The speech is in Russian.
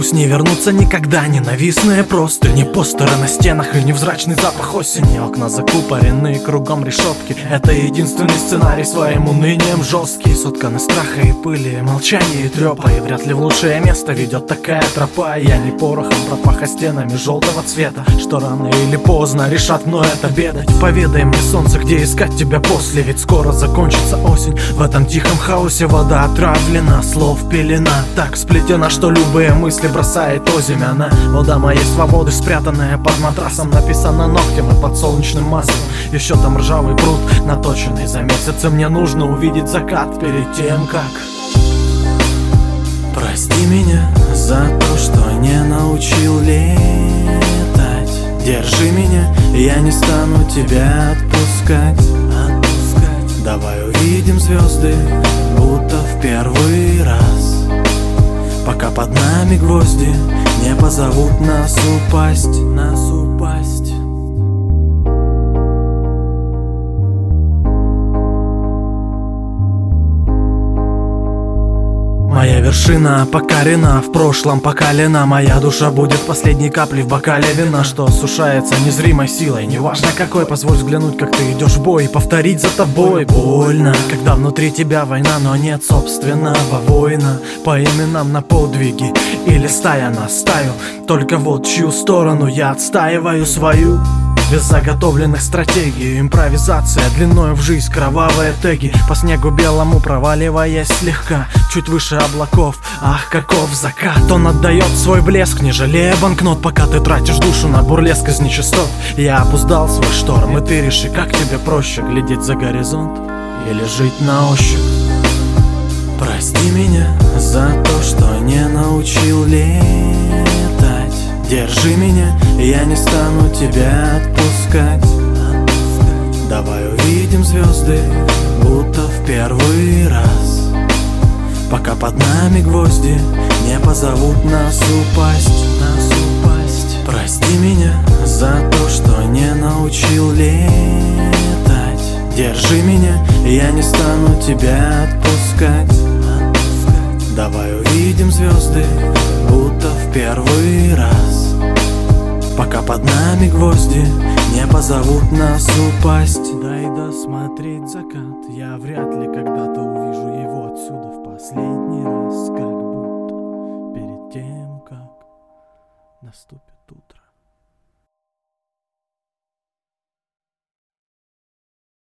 клянусь не вернуться никогда. Ненавистные простыни, постеры на стенах и невзрачный запах осени. Окна закупорены, кругом решетки. Это единственный сценарий, своим унынием жесткий, сотканы страха и пыли, молчания и трепа. И вряд ли в лучшее место ведет такая тропа. Я не порохом пропаха стенами желтого цвета, что рано или поздно решат мной это бедать. Поведай мне, солнце, где искать тебя после, ведь скоро закончится осень. В этом тихом хаосе вода отравлена, слов пелена так сплетена, что любые мысли бросает озимь она. Вода моей свободы, спрятанная под матрасом, написана ногтем и подсолнечным маслом. Еще там ржавый пруд, наточенный за месяцы. Мне нужно увидеть закат перед тем, как... Прости меня за то, что не научил летать. Держи меня, я не стану тебя отпускать. Давай увидим звезды, будто в первый раз, пока под нами гвозди не позовут нас упасть. Моя вершина покорена, в прошлом покалена. Моя душа будет последней каплей в бокале вина, что осушается незримой силой. Неважно какой, позволь взглянуть, как ты идешь в бой, и повторить за тобой. Больно, когда внутри тебя война, но нет собственного воина. По именам на подвиги или стая на стаю, только вот чью сторону я отстаиваю свою. Без заготовленных стратегий, импровизация длиною в жизнь, кровавые теги. По снегу белому проваливаясь слегка, чуть выше облаков, ах, каков закат. Он отдает свой блеск, не жалея банкнот, пока ты тратишь душу на бурлеск из нечистот. Я опоздал свой шторм, и ты реши, как тебе проще, глядеть за горизонт или жить на ощупь. Прости меня за то, что не научил летать. Держи меня, я не стану тебя отпускать. Давай увидим звезды, будто в первый раз, пока под нами гвозди не позовут нас упасть. Прости меня за то, что не научил летать. Держи меня, я не стану тебя отпускать. Давай увидим звезды, будто в первый раз, пока под нами гвозди не позовут нас упасть. Дай досмотреть закат, я вряд ли когда-то увижу его отсюда в последний раз, как будто перед тем, как наступит утро.